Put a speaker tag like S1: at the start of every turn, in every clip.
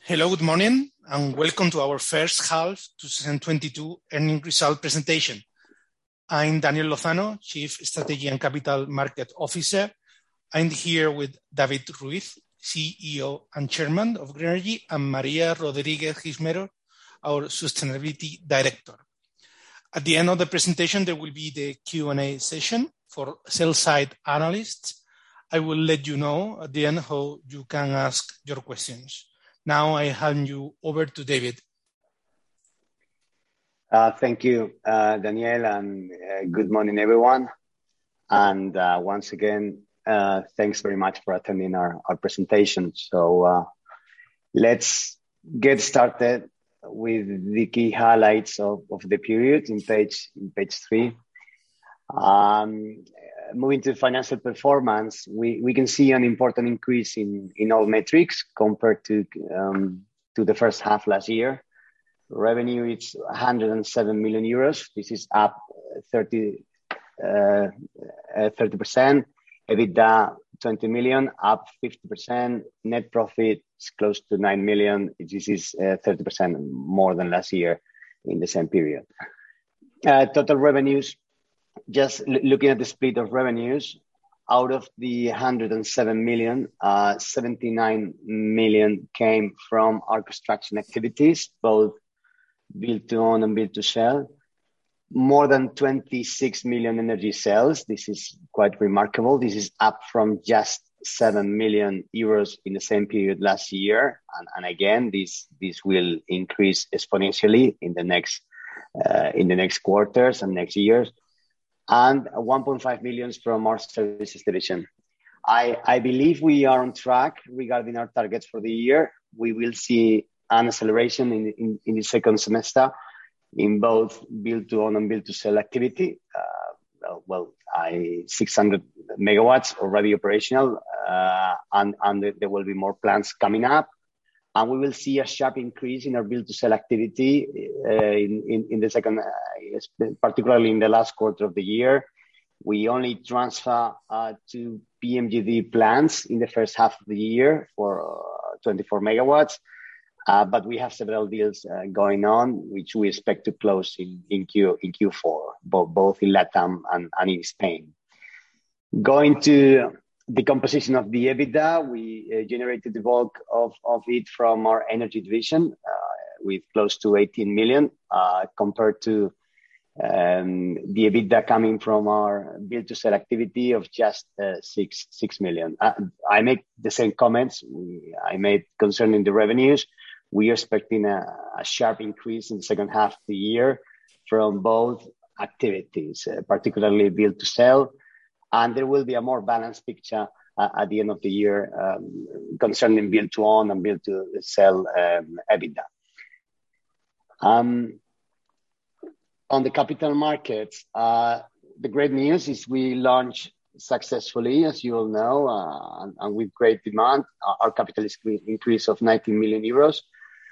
S1: Hello, good morning, and welcome to our first half 2022 earnings result presentation. I'm Daniel Lozano, Chief Strategy and Capital Market Officer. I'm here with David Ruiz, CEO and Chairman of Grenergy, and Maria Rodríguez Gismero, our Sustainability Director. At the end of the presentation, there will be the Q&A session for sell-side analysts. I will let you know at the end how you can ask your questions. Now I hand you over to David.
S2: Thank you, Daniel, and good morning, everyone. And once again, thanks very much for attending our presentation. So let's get started with the key highlights of the period in page 3. Moving to financial performance, we can see an important increase in all metrics compared to the first half last year. Revenue is 107 million euros. This is up 30%. EBITDA 20 million, up 50%. Net profit is close to 9 million. This is 30% more than last year in the same period. Total revenues, just looking at the split of revenues, out of the 107 million, 79 million came from our construction activities, both build to own and build to sell. More than 26 million energy sales. This is quite remarkable. This is up from just 7 million euros in the same period last year. And again, this will increase exponentially in the next quarters and next years. And 1.5 million from our services division. I believe we are on track regarding our targets for the year. We will see an acceleration in the second semester in both build to own and build to sell activity. 600 megawatts already operational, and there will be more plants coming up. And we will see a sharp increase in our build to sell activity in the second, particularly in the last quarter of the year. We only transfer 2 PMGD plants in the first half of the year for 24 megawatts. But we have several deals going on, which we expect to close in Q4, both in Latam and in Spain. Going to the composition of the EBITDA, we generated the bulk of it from our energy division, with close to 18 million, compared to the EBITDA coming from our build to sell activity of just 6 million. I make the same comments I made concerning the revenues. We are expecting a sharp increase in the second half of the year from both activities, particularly build to sell. And there will be a more balanced picture at the end of the year concerning build to own and build to sell EBITDA. On the capital markets, the great news is we launched successfully, as you all know, and with great demand, our capital increase of 19 million euros.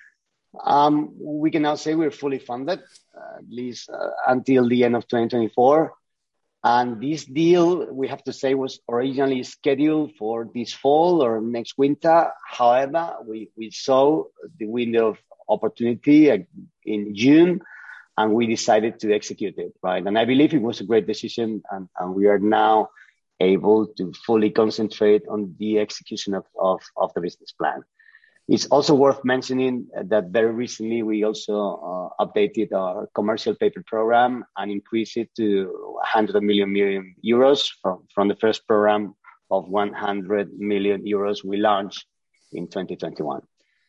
S2: We can now say we're fully funded, at least until the end of 2024. And this deal, we have to say, was originally scheduled for this fall or next winter. However, we saw the window of opportunity in June, and we decided to execute it, right? And I believe it was a great decision, and we are now able to fully concentrate on the execution of the business plan. It's also worth mentioning that very recently we also updated our commercial paper program and increased it to 100 million euros from the first program of 100 million euros we launched in 2021.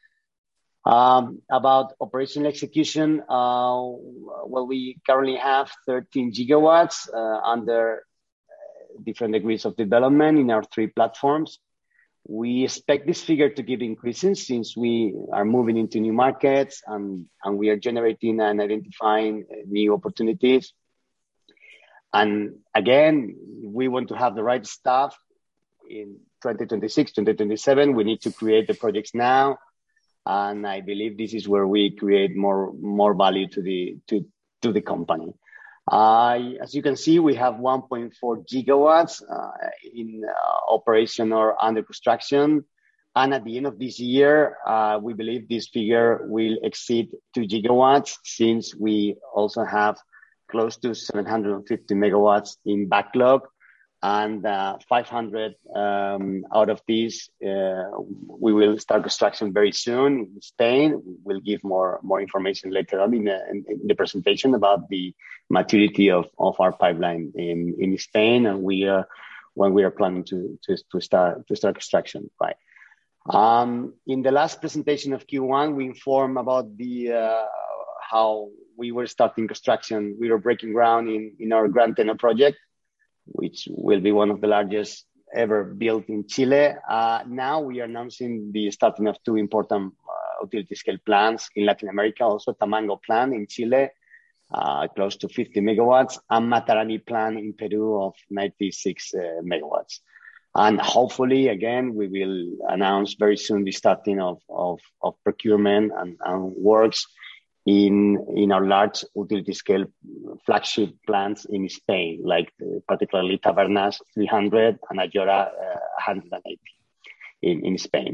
S2: About operational execution, we currently have 13 gigawatts under different degrees of development in our 3 platforms. We expect this figure to keep increasing since we are moving into new markets and we are generating and identifying new opportunities. And again, we want to have the right staff in 2026, 2027. We need to create the projects now. And I believe this is where we create more value to the company. As you can see, we have 1.4 gigawatts in operation or under construction, And at the end of this year, we believe this figure will exceed 2 gigawatts, since we also have close to 750 megawatts in backlog, and 500 out of these we will start construction very soon in Spain. We'll give more information later on in the presentation about the maturity of our pipeline in Spain, and when we are planning to start construction. Right. In the last presentation of Q1, we informed about how we were starting construction. We were breaking ground in our Gran Teno project, which will be one of the largest ever built in Chile. Now we are announcing the starting of two important utility scale plants in Latin America, also Tamango plant in Chile, close to 50 megawatts, and Matarani plant in Peru of 96 megawatts. And hopefully, again, we will announce very soon the starting of procurement and works in our large utility scale flagship plants in Spain, like particularly Tabernas 300 and Ayora 180 in Spain.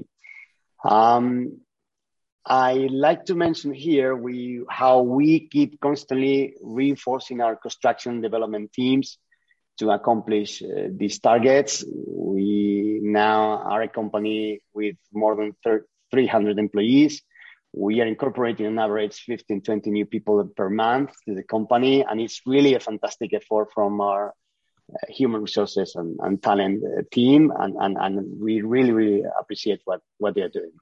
S2: I like to mention here how we keep constantly reinforcing our construction development teams to accomplish these targets. We now are a company with more than 300 employees. We are incorporating on average 15, 20 new people per month to the company, and it's really a fantastic effort from our human resources and talent team, and we really appreciate what they are doing.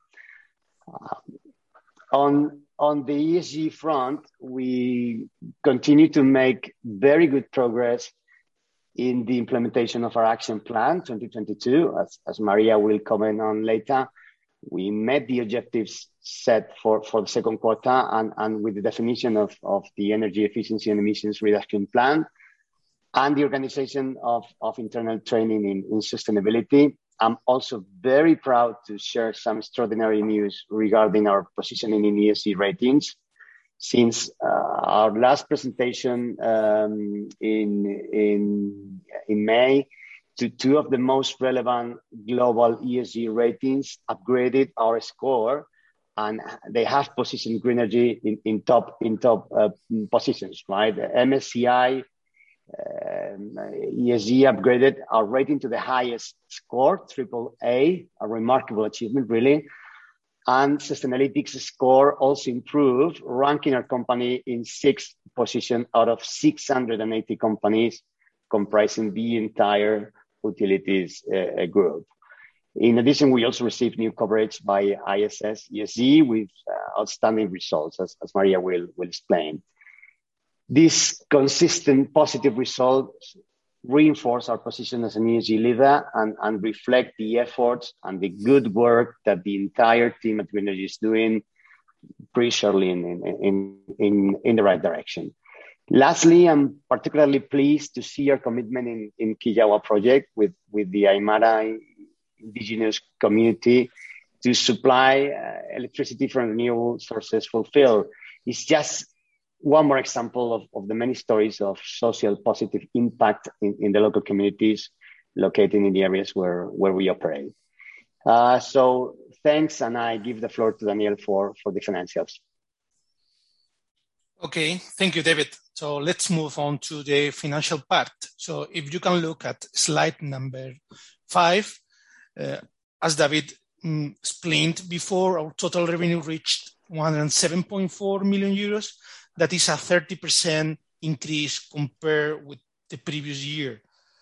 S2: On the ESG front, we continue to make very good progress in the implementation of our action plan 2022, as Maria will comment on later. We met the objectives set for the second quarter, and with the definition of the energy efficiency and emissions reduction plan, and the organization of internal training in sustainability. I'm also very proud to share some extraordinary news regarding our positioning in ESG ratings. Since our last presentation in May, two of the most relevant global ESG ratings upgraded our score, and they have positioned Grenergy in top positions, right? The MSCI ESG upgraded our rating to the highest score, AAA, a remarkable achievement, really. And Sustainalytics score also improved, ranking our company in 6th position out of 680 companies comprising the entire utilities group. In addition, we also received new coverage by ISS ESG with outstanding results, as Maria will explain. These consistent positive results reinforce our position as an ESG leader and reflect the efforts and the good work that the entire team at Grenergy is doing, pretty surely in the right direction. Lastly, I'm particularly pleased to see our commitment in Quillagua project with the Aymara indigenous community to supply electricity from renewable sources fulfilled. It's just one more example of the many stories of social positive impact in the local communities located in the areas where we operate. So thanks, and I give the floor to Daniel for the financials.
S1: Okay, thank you, David. So let's move on to the financial part. So if you can look at slide number 5, as David explained before, our total revenue reached 107.4 million euros. That is a 30% increase compared with the previous year.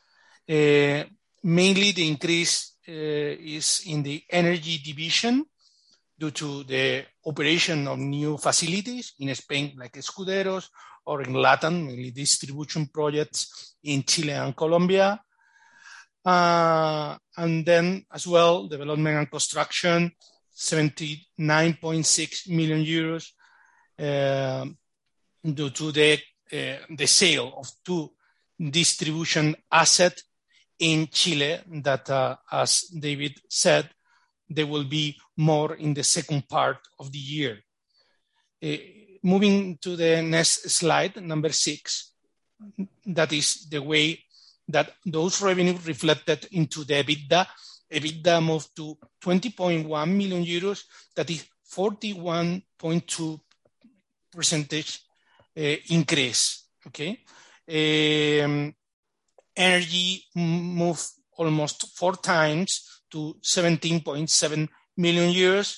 S1: Mainly the increase is in the energy division due to the operation of new facilities in Spain, like Escuderos, or in Latin, mainly distribution projects in Chile and Colombia. And then as well, development and construction, 79.6 million euros due to the sale of 2 distribution assets in Chile that, as David said, there will be more in the second part of the year. Moving to the next slide, number 6, that is the way that those revenues reflected into the EBITDA EBITDA moved to 20.1 million euros, that is 41.2% increase. Okay. Energy moved almost 4 times to 17.7 million euros.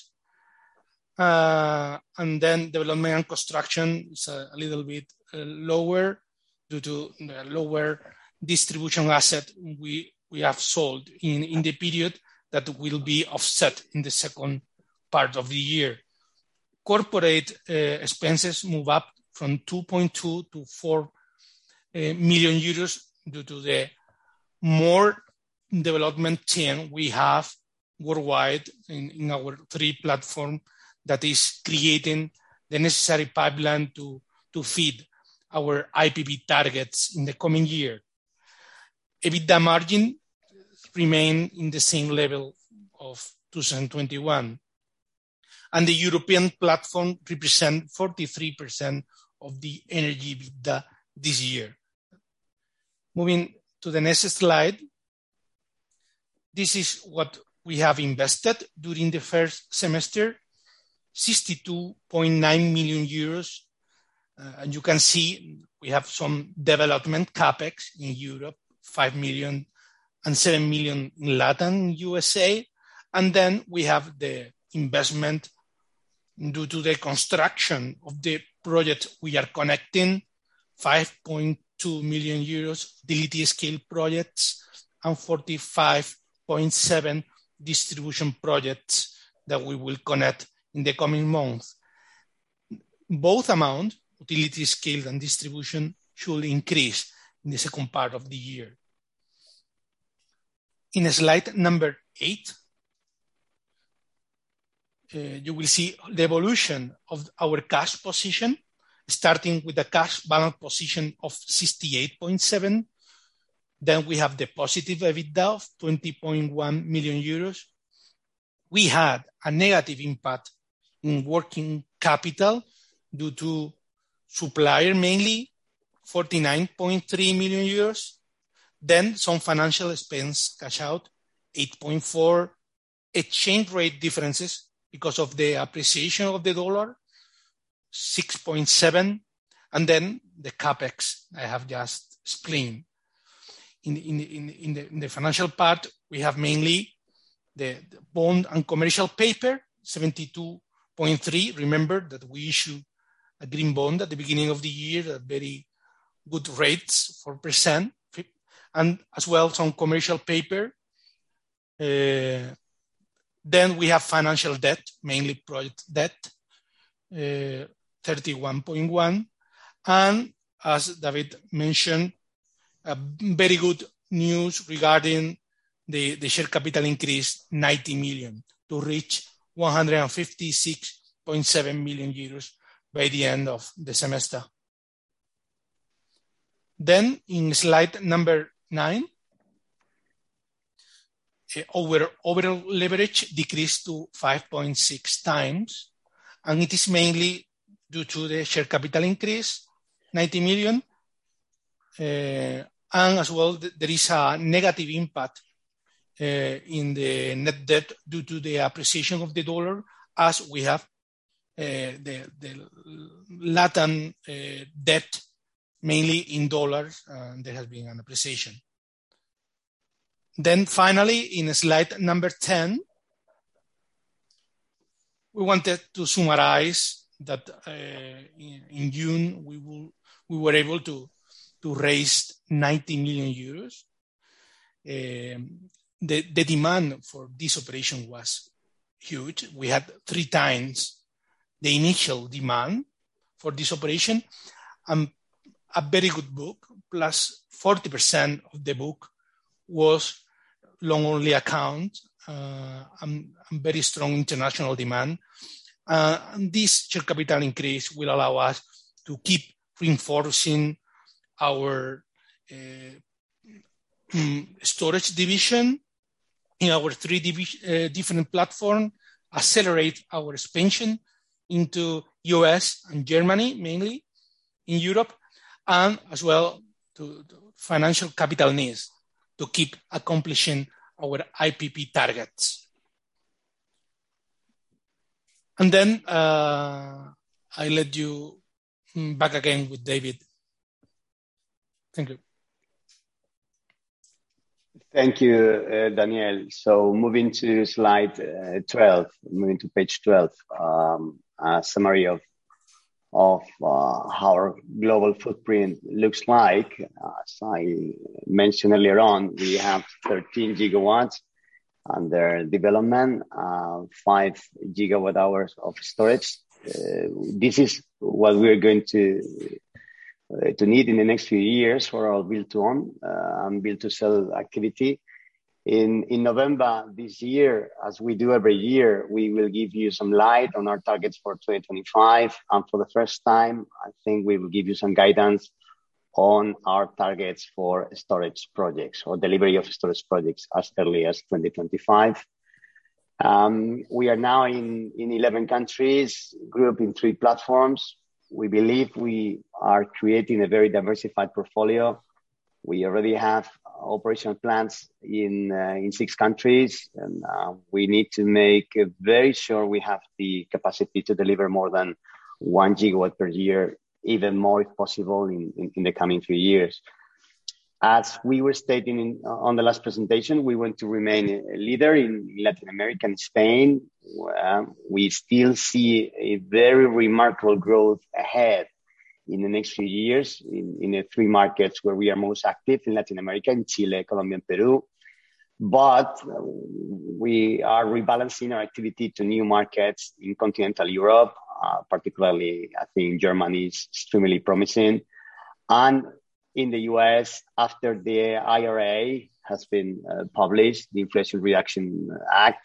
S1: And then development and construction is a little bit lower due to the lower distribution asset we have sold in the period that will be offset in the second part of the year. Corporate expenses move up from 2.2 to 4 million euros due to the more development team we have worldwide in our 3 platform that is creating the necessary pipeline to feed our IPP targets in the coming year. EBITDA margin remain in the same level of 2021. And the European platform represent 43% of the energy EBITDA this year. Moving to the next slide. This is what we have invested during the first semester, 62.9 million euros. And you can see we have some development capex in Europe, 5 million and 7 million in Latin USA. And then we have the investment due to the construction of the project we are connecting, 5.2 million euros utility scale projects and 45.7 distribution projects that we will connect in the coming months. Both amount, utility scale and distribution, should increase in the second part of the year. In slide number 8, you will see the evolution of our cash position, starting with the cash balance position of 68.7. Then we have the positive EBITDA of 20.1 million euros. We had a negative impact in working capital due to supplier, mainly 49.3 million euros. Then some financial expense cash out, 8.4, exchange rate differences because of the appreciation of the dollar, 6.7, and then the capex I have just explained. In the financial part, we have mainly the bond and commercial paper, 72.3. Remember that we issued a green bond at the beginning of the year at very good rates, 4%, and as well some commercial paper. Then we have financial debt, mainly project debt, 31.1. And as David mentioned, a very good news regarding the share capital increase, 90 million to reach 156.7 million euros by the end of the semester. Then in slide number 9, our overall leverage decreased to 5.6 times, and it is mainly due to the share capital increase, 90 million, and as well there is a negative impact in the net debt due to the appreciation of the dollar, as we have the Latin debt mainly in dollars, and there has been an appreciation. Then finally, in slide number 10, we wanted to summarize that in June we were able to raise 90 million euros. The demand for this operation was huge. We had 3 times the initial demand for this operation, and a very good book, plus 40% of the book was long-only account, and very strong international demand. And this share capital increase will allow us to keep reinforcing our storage division in our 3 different platforms, accelerate our expansion into US and Germany, mainly in Europe, and as well to financial capital needs to keep accomplishing our IPP targets. And then I let you back again with David. Thank you.
S2: Thank you, Daniel. So moving to slide 12, moving to page 12, a summary of how our global footprint looks like. As I mentioned earlier on, we have 13 gigawatts under development, 5 gigawatt hours of storage. This is what we're going to need in the next few years for our build to own and build to sell activity. In November this year, as we do every year, we will give you some light on our targets for 2025. And for the first time, I think we will give you some guidance on our targets for storage projects or delivery of storage projects as early as 2025. We are now in 11 countries, grouped in 3 platforms. We believe we are creating a very diversified portfolio. We already have operational plants in 6 countries, and we need to make very sure we have the capacity to deliver more than 1 gigawatt per year, even more if possible in the coming 3 years. As we were stating on the last presentation, we want to remain a leader in Latin America and Spain. We still see a very remarkable growth ahead in the next few years in the 3 markets where we are most active in Latin America, in Chile, Colombia, and Peru. But we are rebalancing our activity to new markets in continental Europe, particularly I think Germany is extremely promising. And in the US, after the IRA has been published, the Inflation Reduction Act,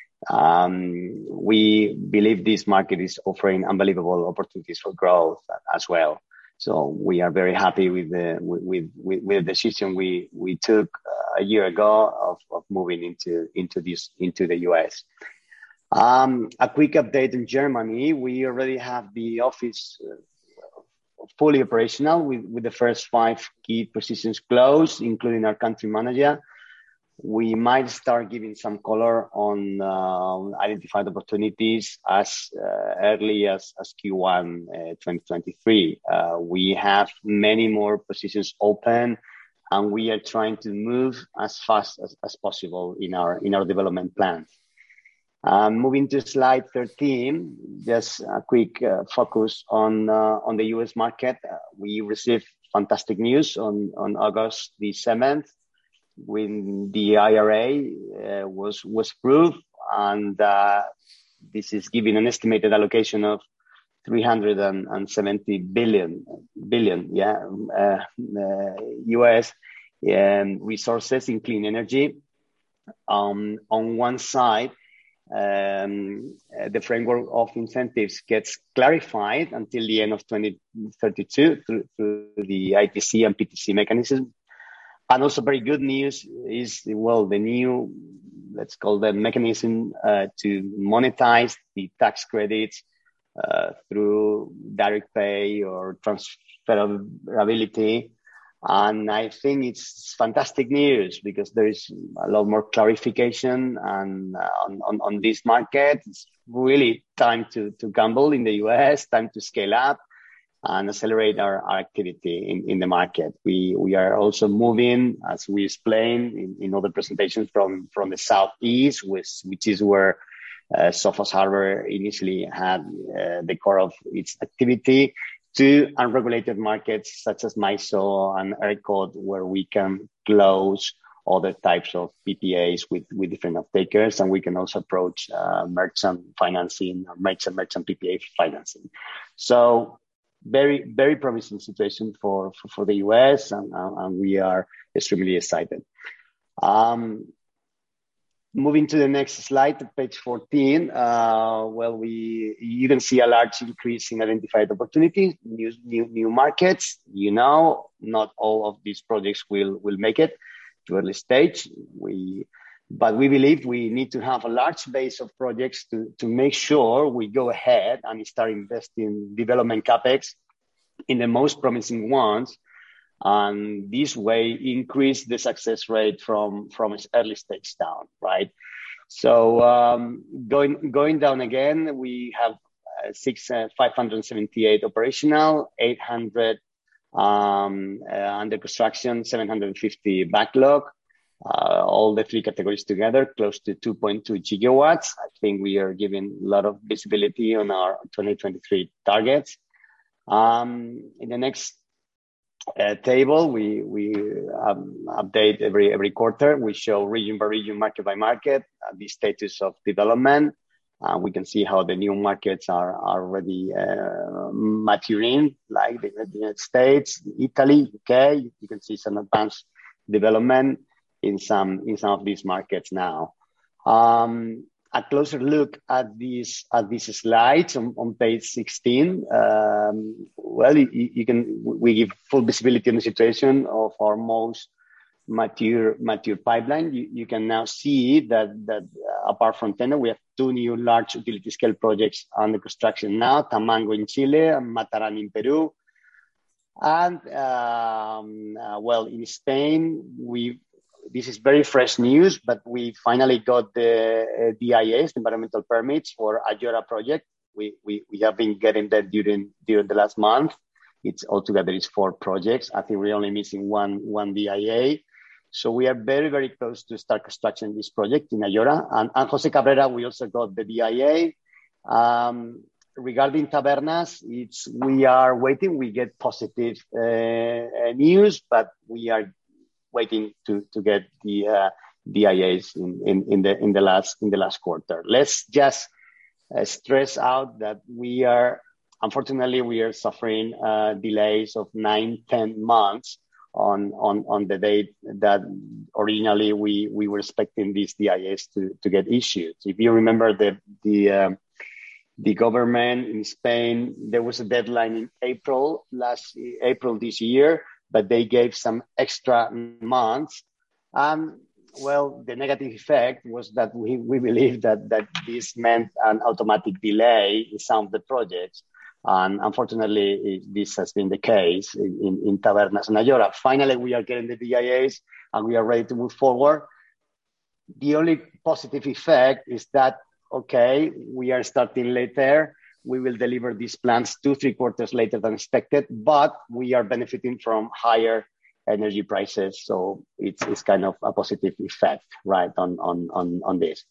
S2: we believe this market is offering unbelievable opportunities for growth as well. So we are very happy with the decision we took a year ago of moving into the US. A quick update in Germany. We already have the office fully operational with the first 5 key positions closed, including our country manager. We might start giving some color on identified opportunities as early as Q1 2023. We have many more positions open, and we are trying to move as fast as possible in our development plans. Moving to slide 13, just a quick focus on the US market. We received fantastic news on August the 7th when the IRA was approved, and this is giving an estimated allocation of 370 billion US resources in clean energy. On one side, the framework of incentives gets clarified until the end of 2032 through the ITC and PTC mechanism. And also very good news is, well, the new, let's call them mechanism to monetize the tax credits through direct pay or transferability. And I think it's fantastic news because there is a lot more clarification and on this market. It's really time to gamble in the US, time to scale up and accelerate our activity in the market. We are also moving, as we explained in other presentations, from the southeast, which is where Sofos Harbert initially had the core of its activity, to unregulated markets such as MISO and ERCOT, where we can close other types of PPAs with different off-takers, and we can also approach merchant financing, merchant PPA financing. So very, very promising situation for the US, and we are extremely excited. Moving to the next slide, page 14. You can see a large increase in identified opportunities, new markets. Not all of these projects will make it to early stage. But we believe we need to have a large base of projects to make sure we go ahead and start investing development capex in the most promising ones, and this way increase the success rate from its early stage down, right? So going down again, we have 578 operational, 800 under construction, 750 backlog. All the three categories together, close to 2.2 gigawatts. I think we are giving a lot of visibility on our 2023 targets. In the next table, we update every quarter. We show region by region, market by market, the status of development. We can see how the new markets are already maturing, like the United States, Italy, UK. You can see some advanced development in some of these markets now. A closer look at these slides on page 16. We give full visibility on the situation of our most mature pipeline. You can now see that apart from Teno, we have two new large utility scale projects under construction now: Tamango in Chile and Mataran in Peru. And in Spain, this is very fresh news, but we finally got the DIAs, environmental permits for Ayora project. We have been getting that during the last month. It's altogether 4 projects. I think we're only missing one DIA. So we are very, very close to start construction this project in Ayora. And Jose Cabrera, we also got the DIA. Regarding Tabernas, we are waiting. We get positive news, but we are waiting to get the DIAs in the last quarter. Let's just stress out that unfortunately we are suffering delays of 9-10 months on the date that originally we were expecting these DIAs to get issued. If you remember the government in Spain, there was a deadline in April this year, but they gave some extra months. The negative effect was that we believe that this meant an automatic delay in some of the projects. And unfortunately, this has been the case in Tabernas and Ayora. Finally, we are getting the DIAs and we are ready to move forward. The only positive effect is that, okay, we are starting later. We will deliver these plans 2-3 quarters later than expected, but we are benefiting from higher energy prices. So it's kind of a positive effect, right, on this.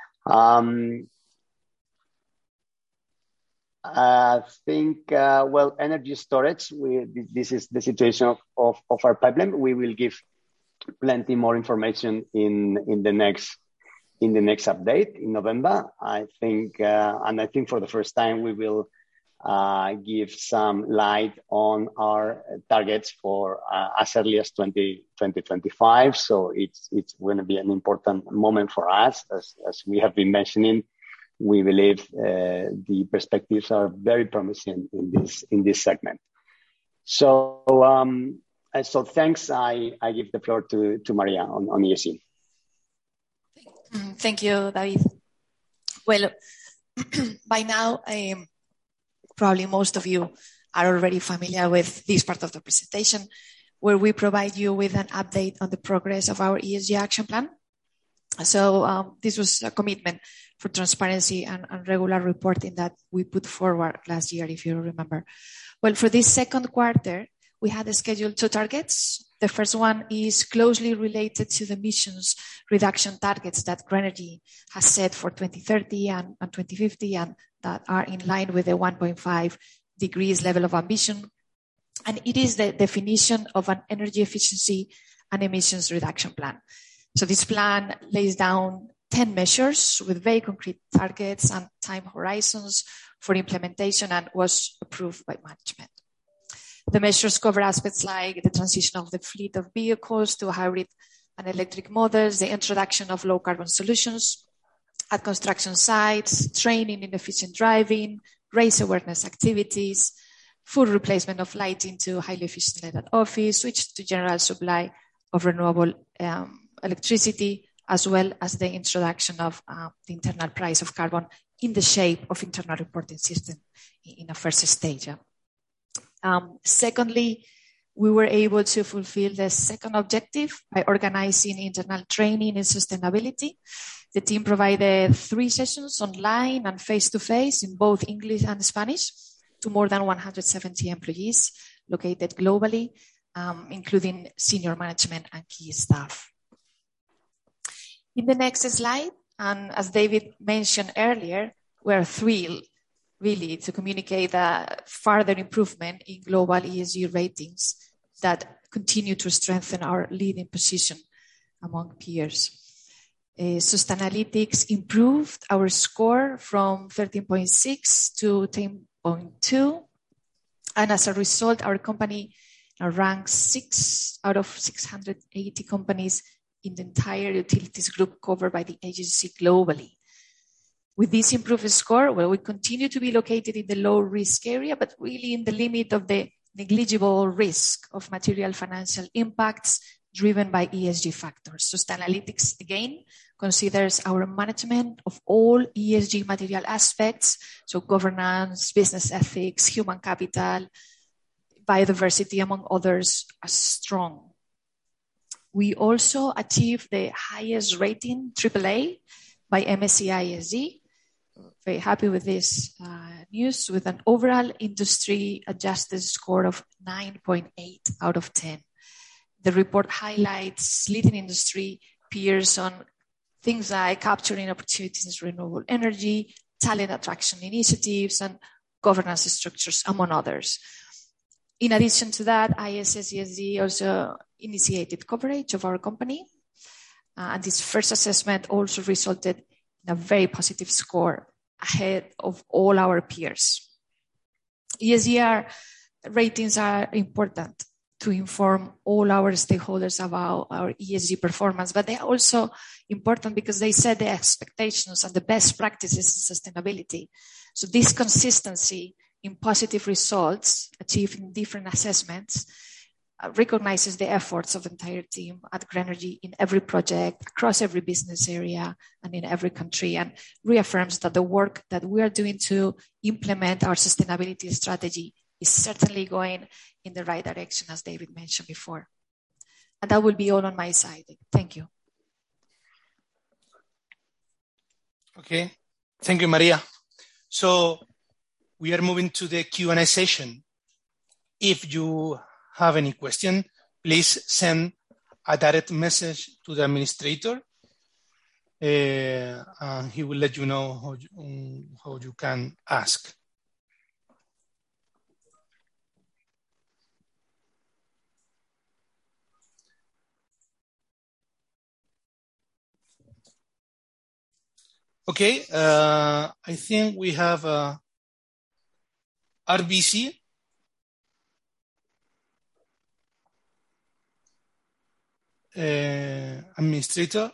S2: I think, energy storage, this is the situation of our pipeline. We will give plenty more information in the next update in November. I think for the first time we will give some light on our targets for as early as 2025. So it's going to be an important moment for us, as we have been mentioning. We believe the perspectives are very promising in this segment. So thanks. I give the floor to Maria on ESG.
S3: Thank you, David. Well, by now, probably most of you are already familiar with this part of the presentation, where we provide you with an update on the progress of our ESG action plan. So this was a commitment for transparency and regular reporting that we put forward last year, if you remember. Well, for this second quarter, we had scheduled 2 targets. The first one is closely related to the emissions reduction targets that Grenergy has set for 2030 and 2050, and that are in line with the 1.5 degrees level of ambition. And it is the definition of an energy efficiency and emissions reduction plan. So this plan lays down 10 measures with very concrete targets and time horizons for implementation and was approved by management. The measures cover aspects like the transition of the fleet of vehicles to hybrid and electric models, the introduction of low carbon solutions at construction sites, training in efficient driving, raise awareness activities, full replacement of lighting to highly efficient light at office, switch to general supply of renewable electricity, as well as the introduction of the internal price of carbon in the shape of internal reporting system in a first stage. Secondly, We were able to fulfill the second objective by organizing internal training in sustainability. The team provided 3 sessions online and face-to-face in both English and Spanish to more than 170 employees located globally, including senior management and key staff. In the next slide, and as David mentioned earlier, we're thrilled really to communicate a further improvement in global ESG ratings that continue to strengthen our leading position among peers. Sustainalytics improved our score from 13.6 to 10.2. And as a result, our company ranks 6 out of 680 companies in the entire utilities group covered by the agency globally. With this improved score, well, we continue to be located in the low risk area, but really in the limit of the negligible risk of material financial impacts driven by ESG factors. Sustainalytics, again, considers our management of all ESG material aspects, so governance, business ethics, human capital, biodiversity, among others, as strong. We also achieved the highest rating, AAA, by MSCI ESG. Very happy with this news, with an overall industry adjusted score of 9.8 out of 10. The report highlights leading industry peers on things like capturing opportunities in renewable energy, talent attraction initiatives, and governance structures, among others. In addition to that, ISS ESG also initiated coverage of our company. And this first assessment also resulted in a very positive score ahead of all our peers. ESG ratings are important to inform all our stakeholders about our ESG performance, but they are also important because they set the expectations and the best practices in sustainability. So this consistency in positive results achieved in different assessments recognizes the efforts of the entire team at Grenergy in every project, across every business area, and in every country, and reaffirms that the work that we are doing to implement our sustainability strategy is certainly going in the right direction, as David mentioned before. And that will be all on my side. Thank you.
S1: Okay, thank you, Maria. So we are moving to the Q&A session. If you have any question, please send a direct message to the administrator, and he will let you know how you can ask. Okay, I think we have RBC. Administrator.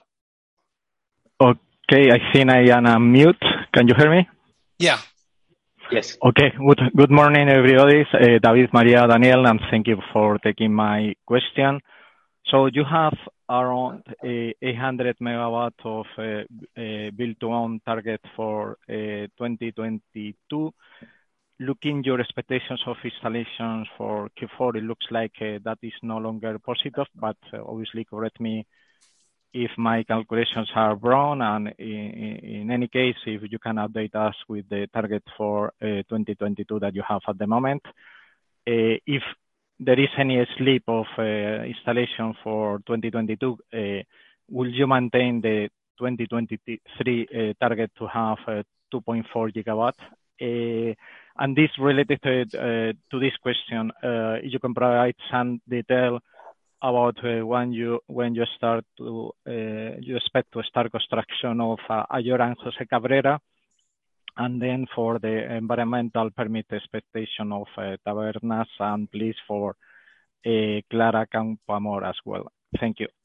S4: Okay, I think I am on mute. Can you hear me?
S1: Yeah.
S2: Yes.
S4: Okay, good morning, everybody. David, Maria, Daniel, and thank you for taking my question. So you have around 800 megawatts of build-to-own target for 2022. Looking your expectations of installations for Q4, it looks like that is no longer positive, but obviously correct me if my calculations are wrong. And in any case, if you can update us with the target for 2022 that you have at the moment. If there is any slip of installation for 2022, will you maintain the 2023 target to have 2.4 gigawatts? And this related to this question, you can provide some detail about when you start to you expect to start construction of Ayora and Jose Cabrera, and then for the environmental permit expectation of Tabernas, and please for Clara Campoamor as well. Thank you.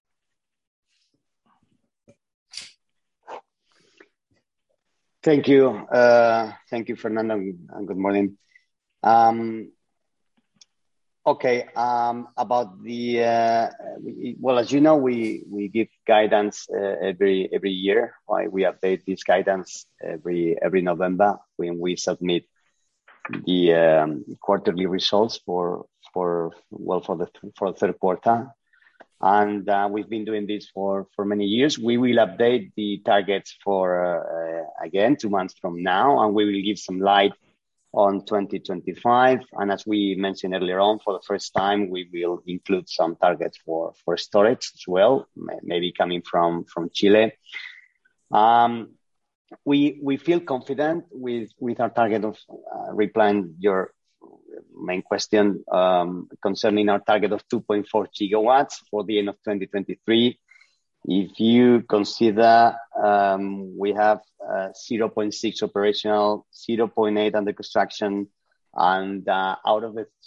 S2: Thank you. Thank you, Fernando, and good morning. Okay, about the, well, as you know, we give guidance every year. We update this guidance every November when we submit quarterly results for the third quarter. And we've been doing this for many years. We will update the targets for, again, 2 months from now, and we will give some light on 2025. And as we mentioned earlier on, for the first time, we will include some targets for storage as well, maybe coming from Chile. We feel confident with our target of replying your main question concerning our target of 2.4 gigawatts for the end of 2023. If you consider we have 0.6 operational, 0.8 under construction, and out of the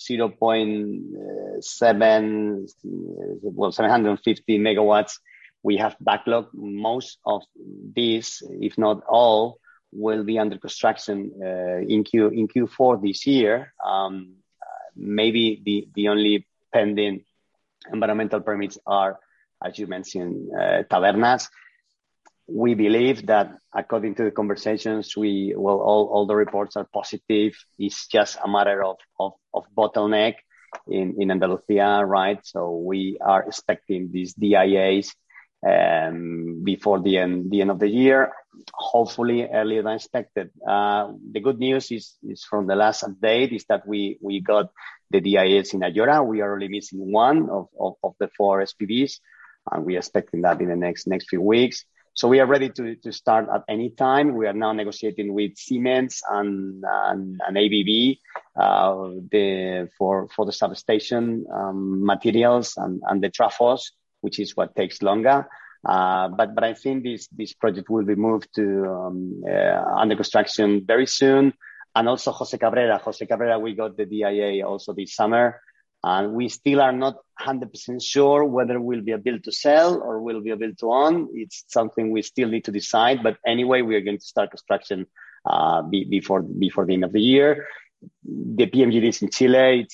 S2: 750 megawatts, we have backlog. Most of these, if not all, will be under construction in Q4 this year. Maybe the only pending environmental permits are, as you mentioned, Tabernas. We believe that according to the conversations, all the reports are positive. It's just a matter of bottleneck in Andalusia, right? So we are expecting these DIAs before the end of the year, hopefully earlier than expected. The good news is from the last update is that we got the DIAs in Ayora. We are only missing one of the 4 SPVs, and we are expecting that in the next few weeks. So we are ready to start at any time. We are now negotiating with Siemens and ABB for the substation materials and the trafos, which is what takes longer. But I think this project will be moved to under construction very soon. And also Jose Cabrera, we got the DIA also this summer. And we still are not 100% sure whether it will be a build to sell or will be a build to own. It's something we still need to decide. But anyway, we are going to start construction before the end of the year. The PMGDs in Chile,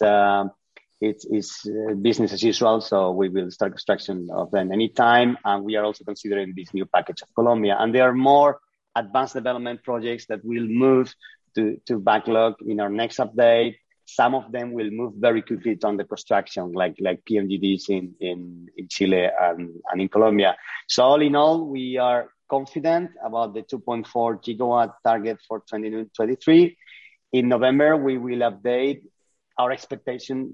S2: it's business as usual, so we will start construction of them anytime. And we are also considering this new package of Colombia. And there are more advanced development projects that will move to backlog in our next update. Some of them will move very quickly on the construction, like PMGDs in Chile and in Colombia. So all in all, we are confident about the 2.4 gigawatt target for 2023. In November, we will update our expectation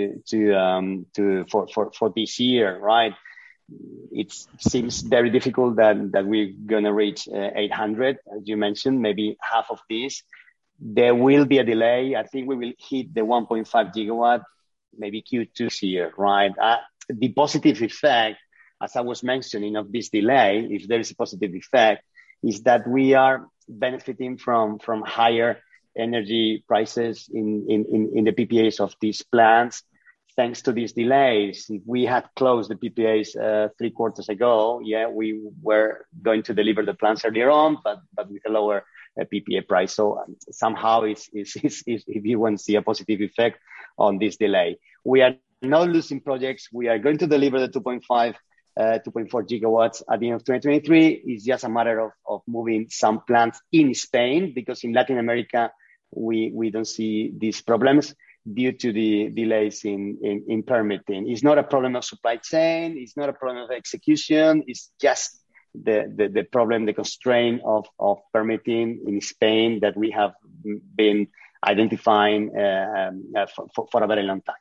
S2: for this year, right? It seems very difficult that we're gonna reach 800, as you mentioned, maybe half of this. There will be a delay. I think we will hit the 1.5 gigawatt, maybe Q2 this year, right? The positive effect, as I was mentioning, of this delay, if there is a positive effect, is that we are benefiting from higher energy prices in the PPAs of these plants. Thanks to these delays, if we had closed the PPAs 3 quarters ago, we were going to deliver the plants earlier on, but with a lower PPA price. So somehow if you want to see a positive effect on this delay. We are not losing projects. We are going to deliver the 2.4 gigawatts at the end of 2023. It's just a matter of moving some plants in Spain, because in Latin America, we don't see these problems due to the delays in permitting. It's not a problem of supply chain. It's not a problem of execution. It's just the problem, the constraint of permitting in Spain that we have been identifying for a very long time.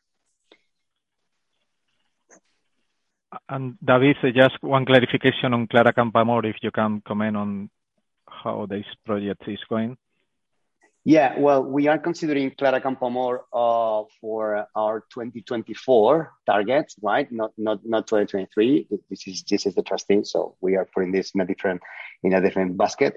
S4: And David, just one clarification on Clara Campoamor, if you can comment on how this project is going.
S2: Yeah, well, we are considering Clara Campoamor for our 2024 targets, right? Not 2023. This is the trustee, so we are putting this in a different basket.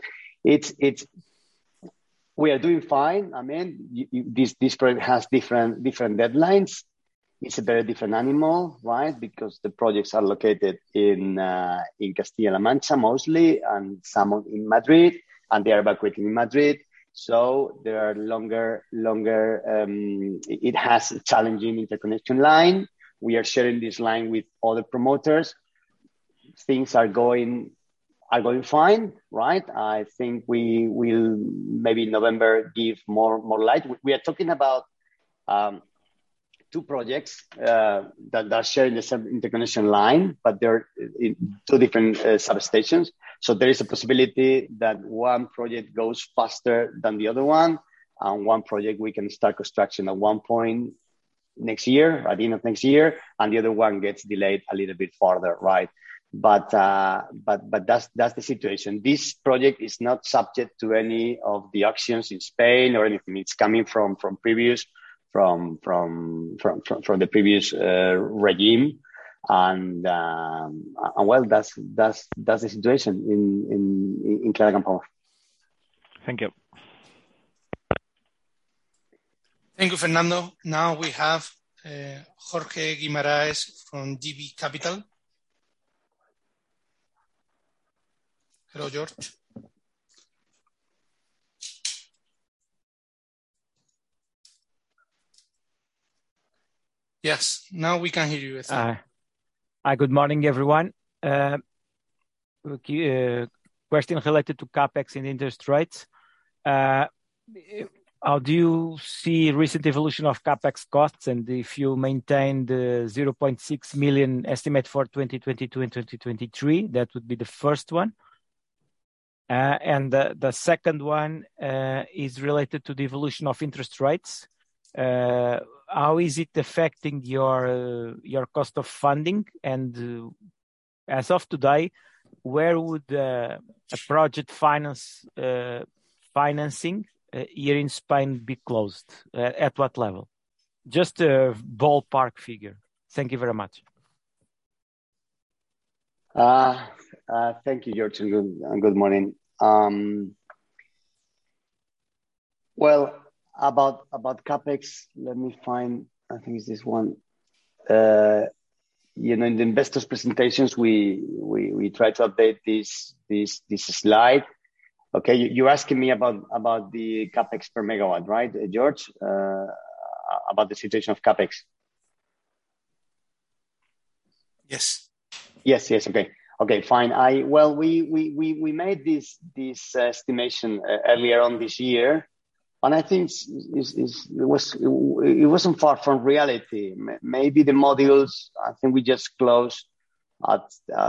S2: We are doing fine. I mean, this project has different deadlines. It's a very different animal, right? Because the projects are located in Castilla-La Mancha mostly, and some in Madrid, and they are evacuating in Madrid. So there are longer. It has a challenging interconnection line. We are sharing this line with other promoters. Things are going are going fine, right? I think we will maybe in November give more light. We are talking about two projects that are sharing the same interconnection line, but they're in two different substations. So there is a possibility that one project goes faster than the other one, and one project we can start construction at one point next year, at the end of next year, and the other one gets delayed a little bit further, right? But that's the situation. This project is not subject to any of the auctions in Spain or anything. It's coming from the previous regime, and well, that's the situation in Clara Campoamor.
S4: Thank you.
S1: Thank you, Fernando. Now we have Jorge Guimaraes from JB Capital. Hello, George. Yes, now we can hear you.
S5: Hi, good morning, everyone. Question related to CapEx and interest rates. How do you see recent evolution of CapEx costs, and if you maintain the 0.6 million estimate for 2022 and 2023? That would be the first one. And the second one is related to the evolution of interest rates. How is it affecting your cost of funding? And as of today, where would a project financing here in Spain be closed? At what level? Just a ballpark figure. Thank you very much.
S2: Thank you, George, and good morning. Well, about CapEx, let me find. I think it's this one. In the investors' presentations, we try to update this slide. Okay, you're asking me about the CapEx per megawatt, right, George? About the situation of CapEx.
S1: Yes.
S2: Yes. Okay, fine. We made this estimation earlier on this year, and I think it wasn't far from reality. Maybe the modules, I think we just closed at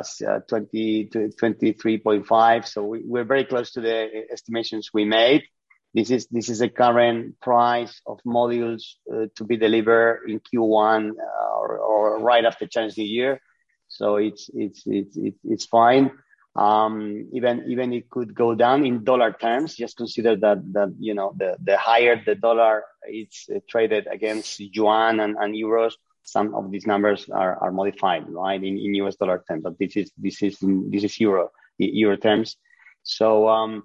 S2: 23.5. So we're very close to the estimations we made. This is the current price of modules to be delivered in Q1 or right after Chinese New Year. So it's fine. Even it could go down in dollar terms. Just consider that the higher the dollar it's traded against yuan and euros, some of these numbers are modified, right, in US dollar terms. But this is euro terms. So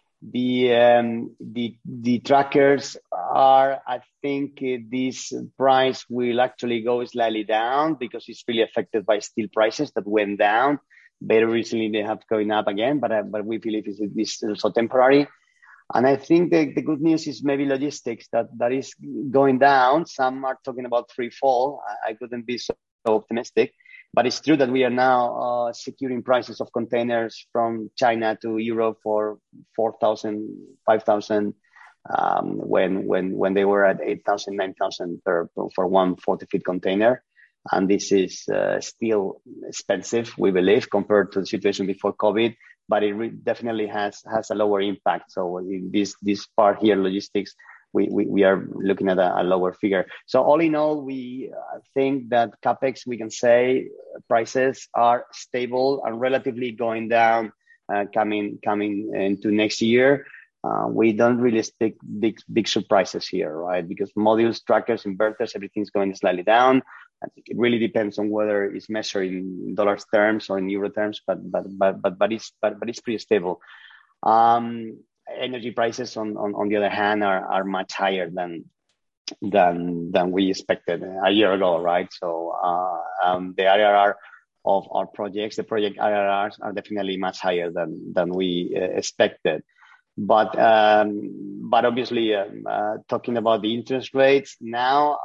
S2: the trackers are, I think this price will actually go slightly down because it's really affected by steel prices that went down. Very recently they have going up again, but we believe it's also temporary. And I think the good news is maybe logistics that is going down. Some are talking about free fall. I couldn't be so optimistic, but it's true that we are now securing prices of containers from China to Europe for 4,000, 5,000, when they were at 8,000, 9,000 for one 40-feet container. And this is still expensive, we believe, compared to the situation before COVID, but it definitely has a lower impact. So in this part here, logistics, we are looking at a lower figure. So all in all, we think that CapEx, we can say prices are stable and relatively going down, coming into next year. We don't really expect big surprises here, right? Because modules, trackers, inverters, everything's going slightly down. I think it really depends on whether it's measured in dollars terms or in euro terms, but it's pretty stable. Energy prices on the other hand are much higher than we expected a year ago, right? So the IRR of our projects, the project IRRs are definitely much higher than we expected. But obviously, talking about the interest rates now,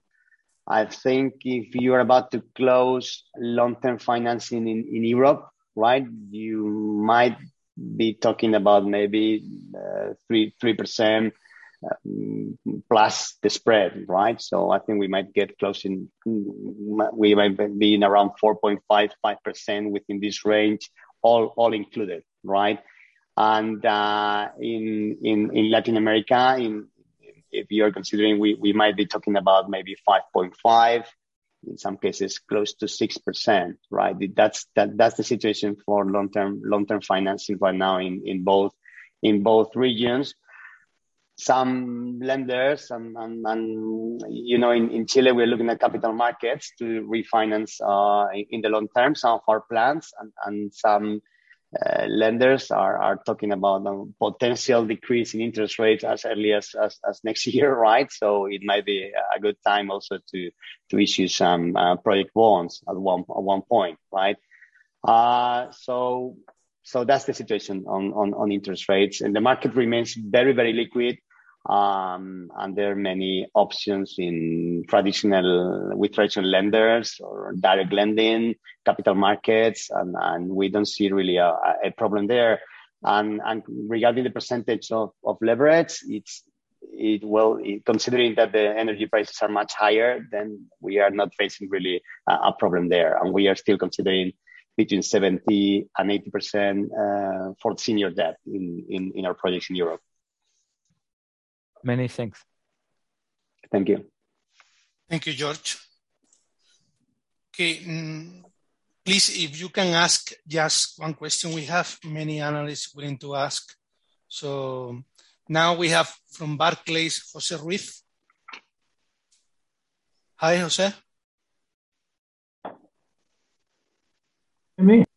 S2: I think if you are about to close long-term financing in Europe, right? You might be talking about maybe 3% plus the spread, right? So I think we might get we might be in around 4.5% within this range, all included, right? And in Latin America, if you're considering, we might be talking about maybe 5.5, in some cases close to 6%, right? That's the situation for long-term financing right now in both regions. Some lenders and in Chile we're looking at capital markets to refinance in the long term some of our plans, and some lenders are talking about a potential decrease in interest rates as early as next year, right? So it might be a good time also to issue some project bonds at one point, right? So that's the situation on interest rates, and the market remains very, very liquid. And there are many options with traditional lenders or direct lending, capital markets, and we don't see really a problem there. And regarding the percentage of leverage, considering that the energy prices are much higher, then we are not facing really a problem there, and we are still considering between 70 and 80% for senior debt in our projects in Europe.
S5: Many thanks.
S2: Thank you.
S1: Thank you, George. Okay, please, if you can ask just one question. We have many analysts willing to ask. So now we have from Barclays, Jose Ruiz. Hi, Jose.
S6: Me?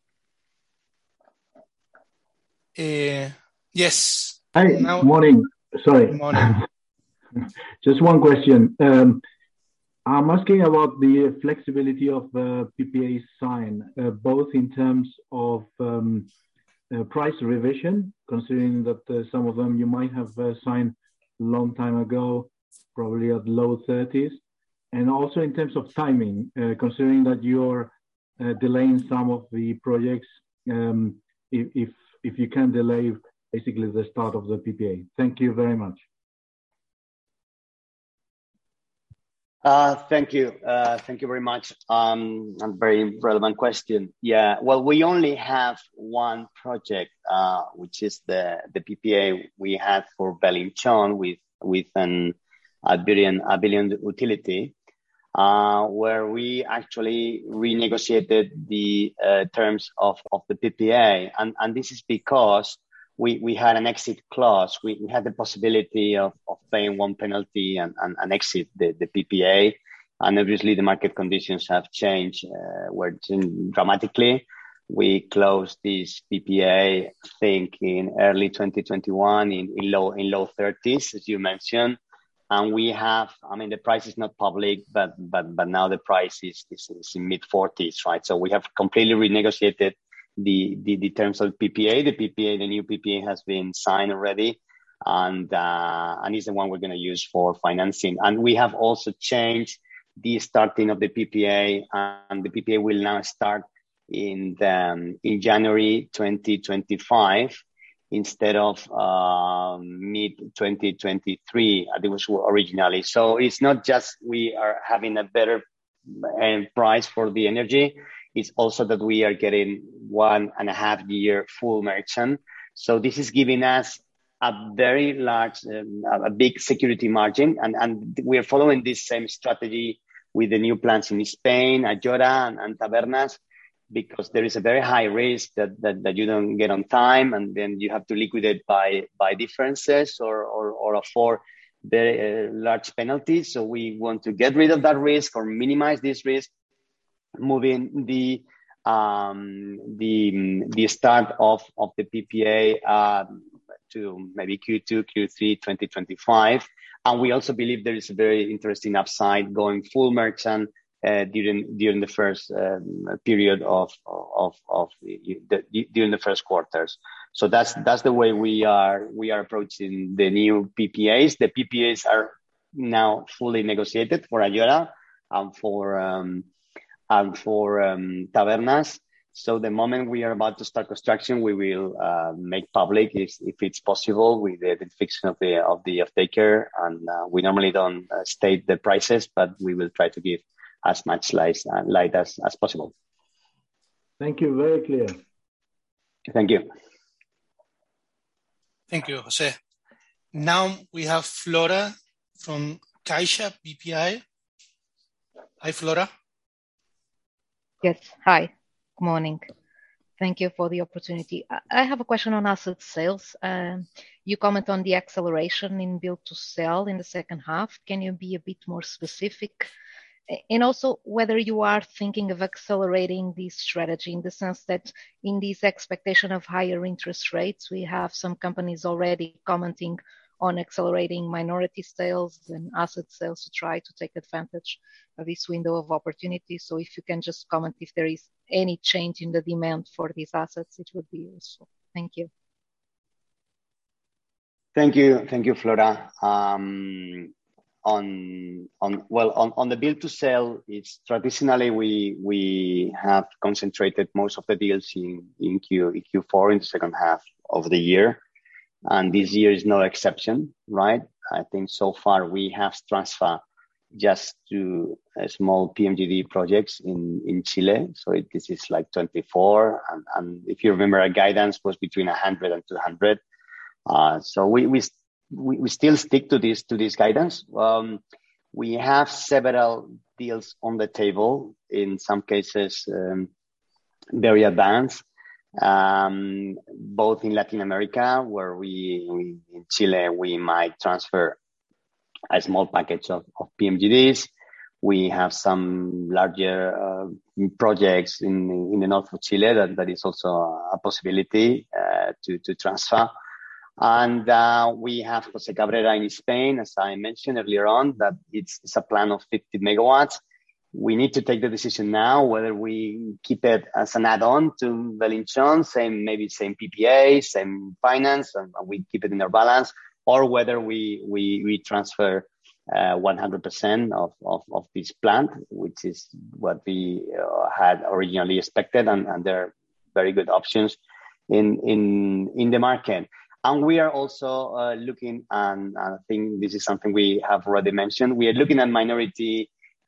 S1: Yes.
S6: Hi, morning. Sorry.
S1: Good morning.
S6: Just one question. I'm asking about the flexibility of PPA sign, both in terms of price revision, considering that some of them you might have signed a long time ago, probably at low 30s, and also in terms of timing, considering that you're delaying some of the projects, if you can delay basically the start of the PPA. Thank you very much.
S2: Thank you. Thank you very much. A very relevant question. Yeah, well, we only have one project, which is the PPA we had for Belinchón with an Iberian utility, where we actually renegotiated the terms of the PPA. And this is because we had an exit clause. We had the possibility of paying one penalty and exit the PPA. And obviously the market conditions have changed dramatically. We closed this PPA, I think, in early 2021 in low 30s, as you mentioned. And we have, the price is not public, but now the price is in mid 40s, right? So we have completely renegotiated the terms of PPA. The new PPA has been signed already, and is the one we're going to use for financing. And we have also changed the starting of the PPA, and the PPA will now start in January 2025 instead of mid 2023 as it was originally. So it's not just we are having a better price for the energy, it's also that we are getting 1.5 year full merchant. So this is giving us a very large, a big security margin. And we are following this same strategy with the new plants in Spain, Ayora and Tabernas, because there is a very high risk that you don't get on time, and then you have to liquidate by differences or afford very large penalties. So we want to get rid of that risk or minimize this risk, moving the start of the PPA to maybe Q2, Q3 2025. And we also believe there is a very interesting upside going full merchant during the first period during the first quarters. So that's the way we are approaching the new PPAs. The PPAs are now fully negotiated for Ayora and for Tabernas. So the moment we are about to start construction, we will make public if it's possible with the identification of the off-taker. And we normally don't state the prices, but we will try to give as much light as possible.
S6: Thank you. Very clear.
S2: Thank you.
S1: Thank you, Jose. Now we have Flora from Caixa BPI. Hi, Flora.
S7: Yes. Hi. Good morning. Thank you for the opportunity. I have a question on asset sales. You comment on the acceleration in build to sell in the second half. Can you be a bit more specific? And also whether you are thinking of accelerating this strategy in the sense that in this expectation of higher interest rates, we have some companies already commenting on accelerating minority sales and asset sales to try to take advantage of this window of opportunity. So if you can just comment if there is any change in the demand for these assets, it would be useful. Thank you.
S2: Thank you, Flora. On the build to sell, it's traditionally we have concentrated most of the deals in Q4 in the second half of the year, and this year is no exception, right? I think so far we have transferred just to small PMGD projects in Chile. So this is like 24, and if you remember, our guidance was between 100 and 200. So we still stick to this guidance. We have several deals on the table, in some cases very advanced, both in Latin America, where we in Chile we might transfer a small package of PMGDs. We have some larger projects in the north of Chile that is also a possibility to transfer. And we have Jose Cabrera in Spain, as I mentioned earlier on, that it's a plan of 50 megawatts. We need to take the decision now whether we keep it as an add-on to Belinchón, same PPA, same finance, and we keep it in our balance, or whether we transfer 100% of this plant, which is what we had originally expected, and there are very good options in the market. And we are also looking, and I think this is something we have already mentioned, we are looking at minority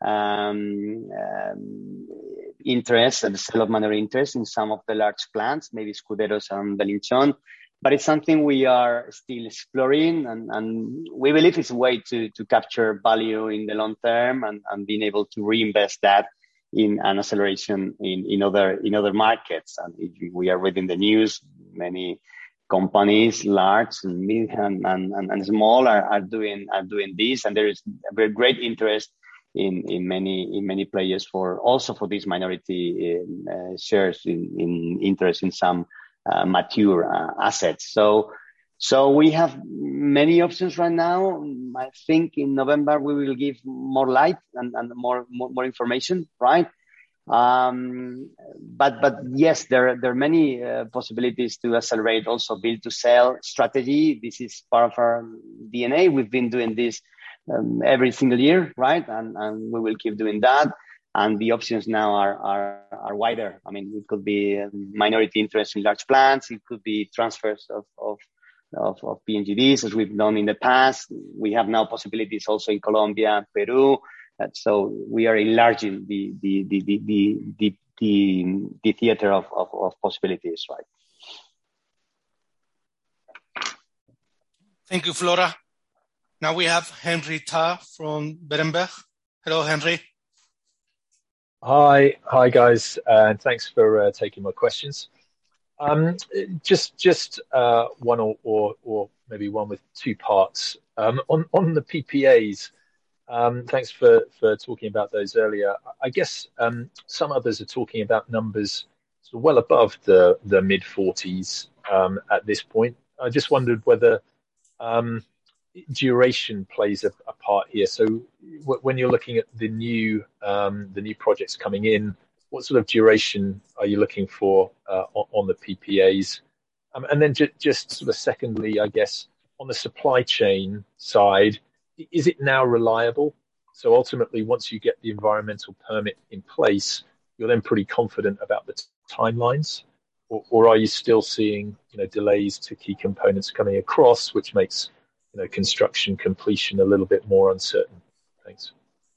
S2: interest and the sale of minority interest in some of the large plants, maybe Escuderos and Belinchón. But it's something we are still exploring, and we believe it's a way to capture value in the long term and being able to reinvest that in an acceleration in other markets. And if we are reading the news, many companies, large and mid and small, are doing this, and there is a very great interest in many players for these minority shares in interest in some mature assets. So we have many options right now. I think in November we will give more light and more information, right? But yes, there are many possibilities to accelerate also build to sell strategy. This is part of our DNA. We've been doing this every single year, right? And we will keep doing that. And the options now are wider. I mean, it could be minority interest in large plants. It could be transfers of PMGDs, as we've done in the past. We have now possibilities also in Colombia, Peru. So we are enlarging the theater of possibilities, right?
S1: Thank you, Flora. Now we have Henry Ta from Berenberg. Hello, Henry.
S8: Hi guys, and thanks for taking my questions. Just one or maybe one with two parts. On the PPAs, thanks for talking about those earlier. I guess some others are talking about numbers sort of well above the mid 40s at this point. I just wondered whether duration plays a part here. So when you're looking at the new projects coming in, what sort of duration are you looking for on the PPAs? And then just sort of secondly, I guess, on the supply chain side, is it now reliable? So ultimately, once you get the environmental permit in place, you're then pretty confident about the timelines, or are you still seeing delays to key components coming across, which makes construction completion a little bit more uncertain? Thanks.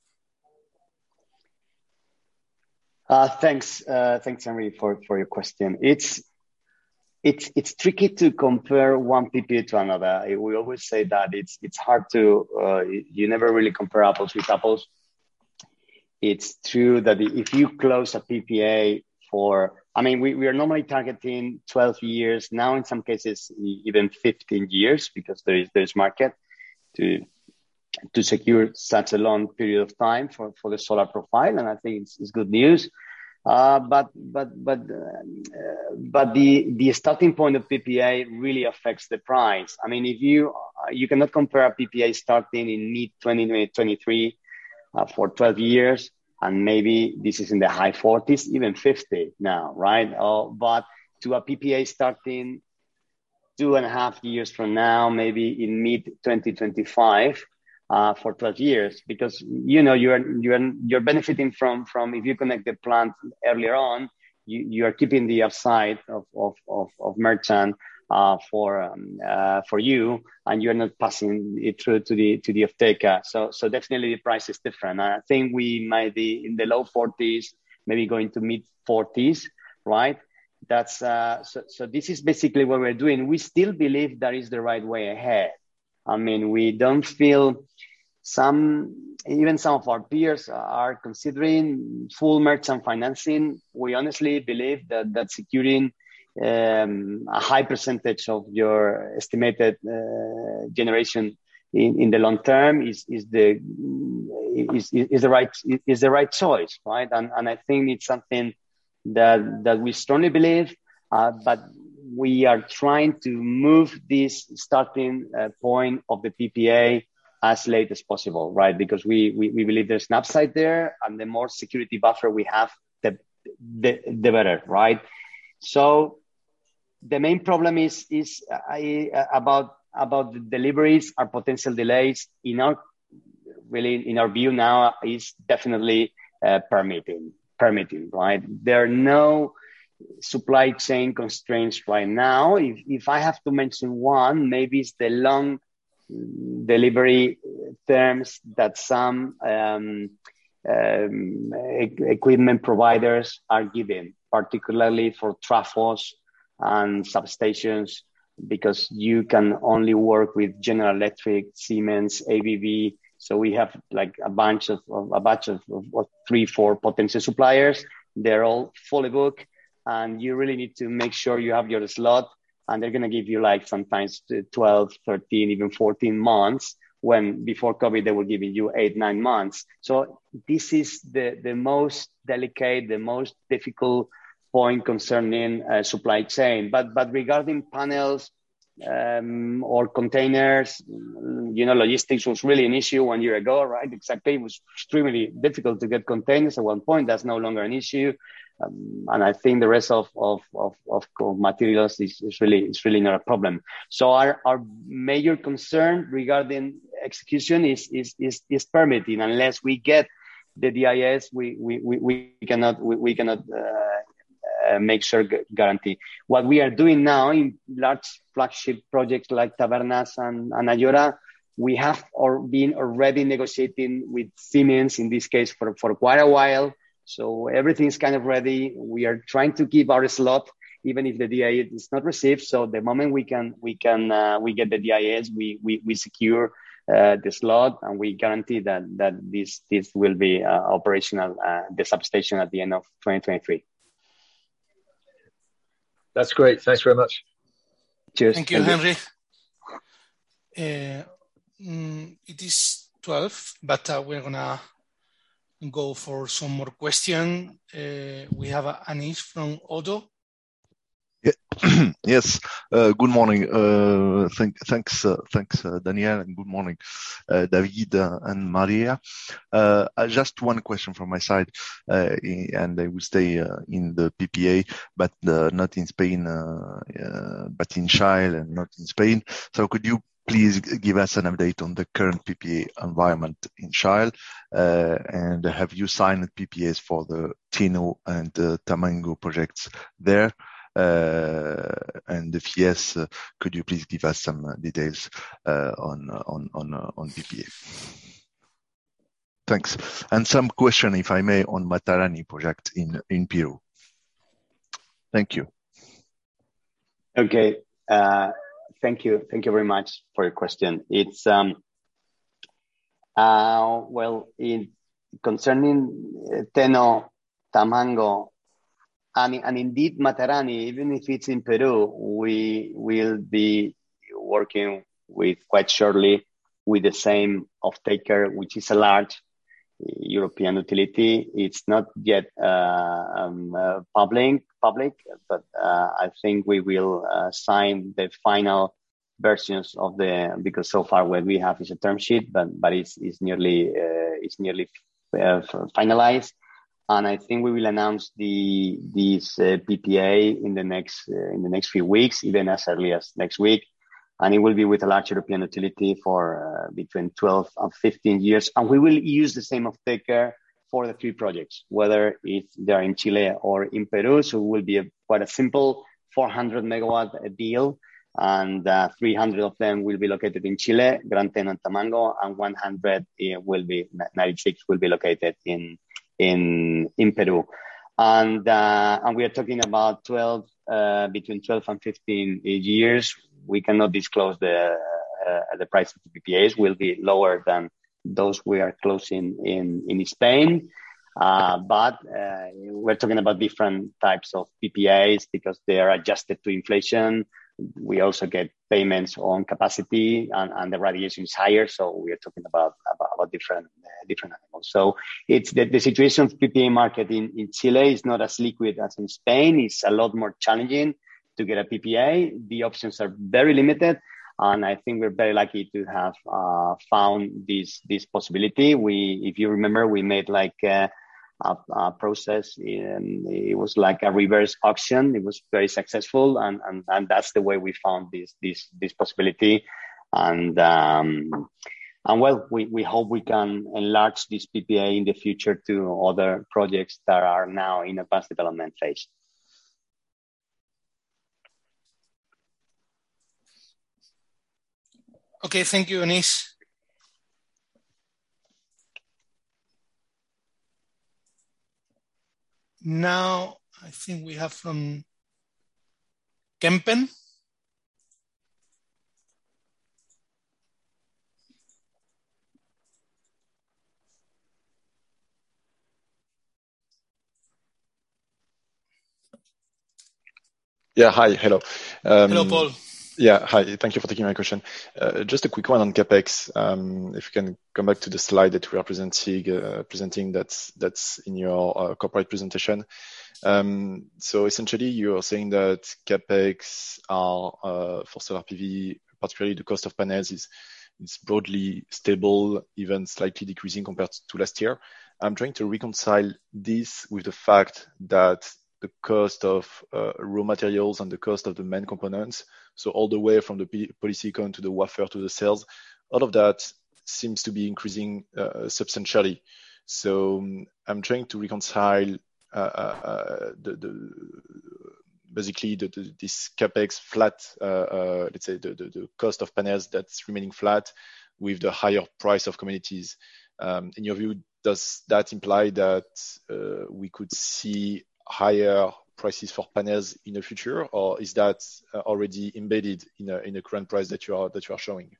S2: Thanks, Henry, for your question. It's tricky to compare one PPA to another. We always say that it's hard to you never really compare apples with apples. It's true that if you close a PPA we are normally targeting 12 years now, in some cases even 15 years, because there's market to secure such a long period of time for the solar profile, and I think it's good news. But the starting point of PPA really affects the price. I mean, if you cannot compare a PPA starting in mid 2023 for 12 years, and maybe this is in the high 40s, even 50 now, right? But to a PPA starting 2.5 years from now, maybe in mid 2025. For 12 years, because you're benefiting from if you connect the plant earlier on, you are keeping the upside of merchant for you, and you're not passing it through to the off-taker. So definitely the price is different. I think we might be in the low 40s, maybe going to mid 40s, right? That's so this is basically what we're doing. We still believe that is the right way ahead. I mean, we don't feel even some of our peers are considering full merchant financing. We honestly believe that securing a high percentage of your estimated generation in the long term is the right choice, right? And I think it's something that we strongly believe, but we are trying to move this starting point of the PPA as late as possible, right? Because we believe there's an upside there, and the more security buffer we have, the better, right? So the main problem is about the deliveries or potential delays. In our view now is definitely permitting, right? There are no supply chain constraints right now. If I have to mention one, maybe it's the long delivery terms that some equipment providers are giving, particularly for trafos and substations, because you can only work with General Electric, Siemens, ABB. So we have like a batch of 3-4 potential suppliers. They're all fully booked, and you really need to make sure you have your slot. And they're going to give you like sometimes 12, 13, even 14 months, when before COVID, they were giving you 8-9 months. So this is the most delicate, the most difficult point concerning supply chain. But regarding panels or containers, logistics was really an issue 1 year ago, right? Exactly. It was extremely difficult to get containers at one point. That's no longer an issue. And I think the rest of materials is really not a problem. So our major concern regarding execution is permitting. Unless we get the DIS, we cannot make sure guarantee. What we are doing now in large flagship projects like Tabernas and Ayora, we have been already negotiating with Siemens in this case for quite a while. So everything's kind of ready. We are trying to keep our slot, even if the DIS is not received. So the moment we get the DIS, we secure the slot, and we guarantee that this will be operational, the substation at the end of 2023.
S8: That's great. Thanks very much.
S2: Cheers.
S1: Thank you, Henry. It is 12, but we're gonna go for some more questions. We have Anish from Oddo.
S9: Yeah. Yes. Good morning. Thanks, Daniel, and good morning, David and Maria. Just one question from my side, and I will stay in the PPA, but not in Spain, but in Chile and not in Spain. So could you please give us an update on the current PPA environment in Chile, and have you signed PPAs for the Teno and Tamango projects there? And if yes, could you please give us some details on PPA? Thanks. And some question, if I may, on Matarani project in Peru. Thank you.
S2: Okay. Thank you very much for your question. It's concerning Teno, Tamango, and indeed Matarani, even if it's in Peru, we will be working with quite shortly with the same off-taker, which is a large European utility. It's not yet public, but I think we will sign the final versions of because so far what we have is a term sheet, but it's nearly finalized. And I think we will announce this PPA in the next few weeks, even as early as next week. And it will be with a large European utility for between 12 and 15 years. And we will use the same off-taker for the 3 projects, whether they're in Chile or in Peru. So it will be quite a simple 400 megawatt deal. And 300 of them will be located in Chile, Gran Teno and Tamango, and 96 will be located in Peru. And we are talking about between 12 and 15 years. We cannot disclose the price of the PPAs. Will be lower than those we are closing in Spain. But we're talking about different types of PPAs because they are adjusted to inflation. We also get payments on capacity, and the radiation is higher. So we are talking about different animals. So it's the situation of PPA market in Chile is not as liquid as in Spain. It's a lot more challenging to get a PPA. The options are very limited, and I think we're very lucky to have found this possibility. If you remember, we made like a process. It was like a reverse auction. It was very successful, and that's the way we found this possibility. And well, we hope we can enlarge this PPA in the future to other projects that are now in advanced development phase.
S1: Okay, thank you, Anis. Now, I think we have from Kempen.
S10: Yeah, hi, hello.
S1: Hello, Paul.
S10: Yeah, hi. Thank you for taking my question. Just a quick one on CapEx. If you can come back to the slide that we are presenting that's in your corporate presentation. So essentially, you are saying that CapEx are for solar PV, particularly the cost of panels is broadly stable, even slightly decreasing compared to last year. I'm trying to reconcile this with the fact that the cost of raw materials and the cost of the main components, so all the way from the polysilicon to the wafer to the cells, all of that seems to be increasing substantially. So I'm trying to reconcile basically this capex flat, let's say the cost of panels that's remaining flat with the higher price of commodities. In your view, does that imply that we could see higher prices for panels in the future, or is that already embedded in the current price that you are showing?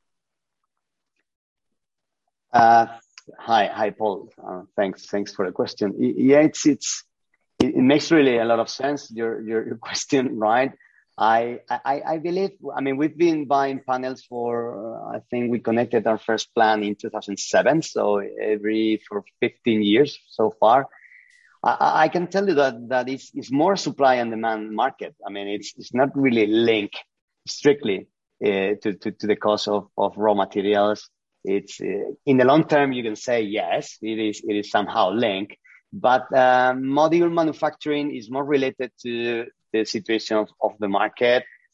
S2: Hi, Paul. Thanks for the question. Yeah, it makes really a lot of sense. Your question, right? I believe. I mean, we've been buying panels for. I think we connected our first plant in 2007, so for 15 years so far. I can tell you that it's more supply and demand market. I mean, it's not really linked strictly to the cost of raw materials. It's in the long term, you can say yes, it is somehow linked, but module manufacturing is more related to the situation of the market.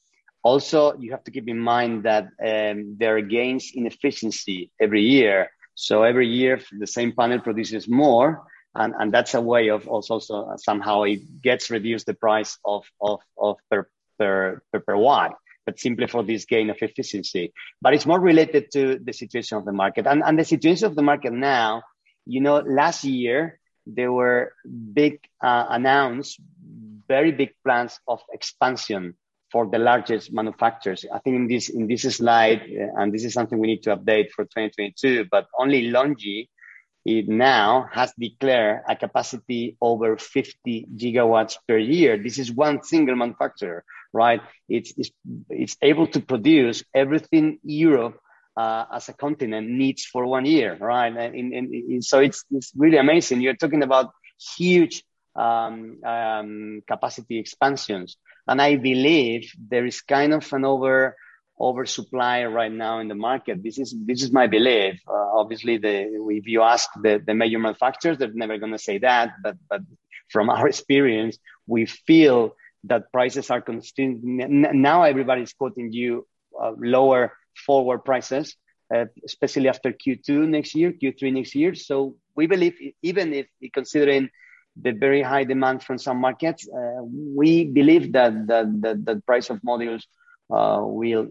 S2: Also, you have to keep in mind that there are gains in efficiency every year. So every year, the same panel produces more, and that's a way of also somehow it gets reduced the price of per watt, but simply for this gain of efficiency. But it's more related to the situation of the market. And the situation of the market now, last year, there were announced very big plans of expansion for the largest manufacturers. I think in this slide, and this is something we need to update for 2022, but only LONGi, it now has declared a capacity over 50 gigawatts per year. This is one single manufacturer, right? It's able to produce everything Europe as a continent needs for 1 year, right? And so it's really amazing. You're talking about huge capacity expansions. And I believe there is kind of an oversupply right now in the market. This is my belief. Obviously, if you ask the major manufacturers, they're never going to say that. But from our experience, we feel that prices are constant. Now everybody's quoting you lower forward prices, especially after Q2 next year, Q3 next year. So we believe, even if considering the very high demand from some markets, we believe that the price of modules will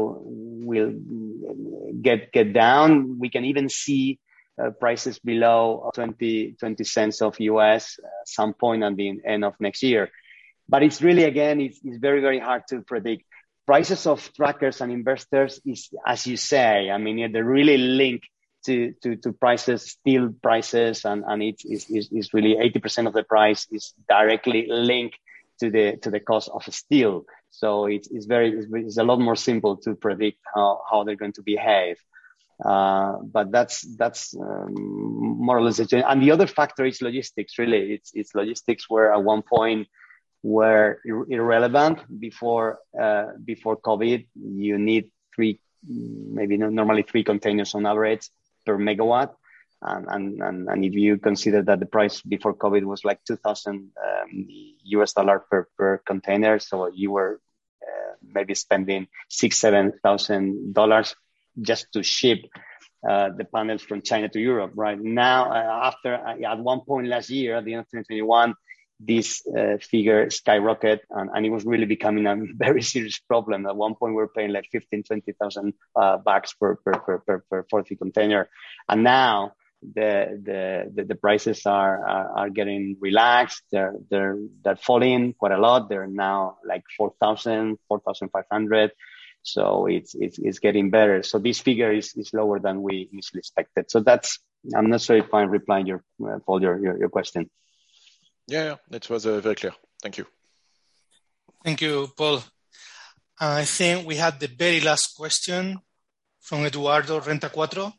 S2: get down. We can even see prices below 20 cents of US some point at the end of next year. But it's really, again, it's very, very hard to predict. Prices of trackers and inverters is, as you say, I mean, they're really linked to prices, steel prices, and it's really 80% of the price is directly linked to the cost of steel. So it's a lot more simple to predict how they're going to behave. But that's more or less it. And the other factor is logistics. Really, it's logistics where at one point were irrelevant before COVID. You need normally three containers on average per megawatt. And if you consider that the price before COVID was like $2,000 US per container, so you were maybe spending $6,000-7,000 just to ship the panels from China to Europe. Right now, at one point last year, at the end of 2021, this figure skyrocketed, and it was really becoming a very serious problem. At one point, we were paying like $15,000-20,000 bucks per 40 container, and now the prices are getting relaxed. They're falling quite a lot. They're now like 4,000, 4,500. So it's getting better. So this figure is lower than we initially expected. So I'm not sure if I'm replying your question.
S10: Yeah, it was very clear. Thank you.
S1: Thank you, Paul. I think we had the very last question from Eduardo Renta 4.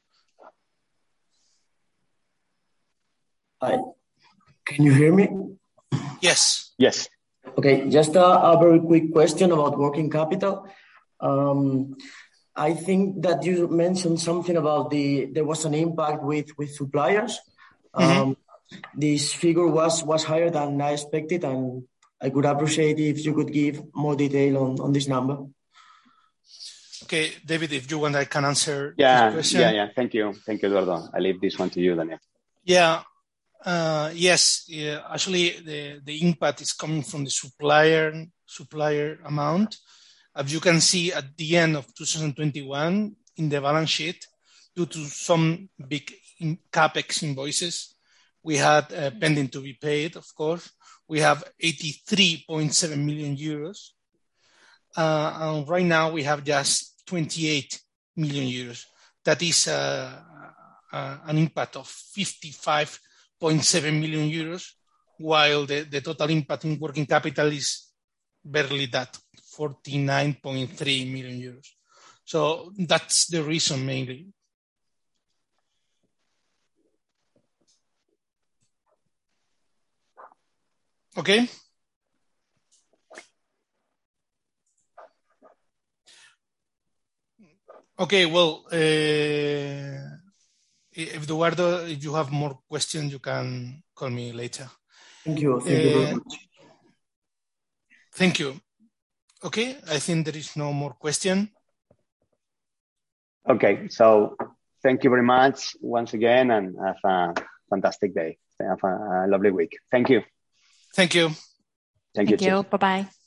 S11: Hi. Can you hear me?
S1: Yes.
S2: Yes.
S11: Okay, just a very quick question about working capital. I think that you mentioned something about there was an impact with suppliers. Mm-hmm. This figure was higher than I expected, and I could appreciate if you could give more detail on this number.
S1: Okay, David, if you want, I can answer this question.
S2: Yeah. Thank you, Eduardo. I leave this one to you, Daniel.
S1: Yeah. Yes. Yeah, actually, the impact is coming from the supplier amount. As you can see at the end of 2021 in the balance sheet, due to some big capex invoices we had pending to be paid, of course, we have 83.7 million euros. And right now we have just 28 million euros. That is an impact of 55.7 million euros, while the total impact in working capital is barely that, 49.3 million euros. So that's the reason mainly. Okay. Okay, well, Eduardo, if you have more questions, you can call me later.
S11: Thank you. Thank you very much.
S1: Thank you. Okay, I think there is no more question.
S2: Okay, so thank you very much once again, and have a fantastic day. Have a lovely week. Thank you.
S1: Thank you.
S2: Thank you.
S3: Bye-bye.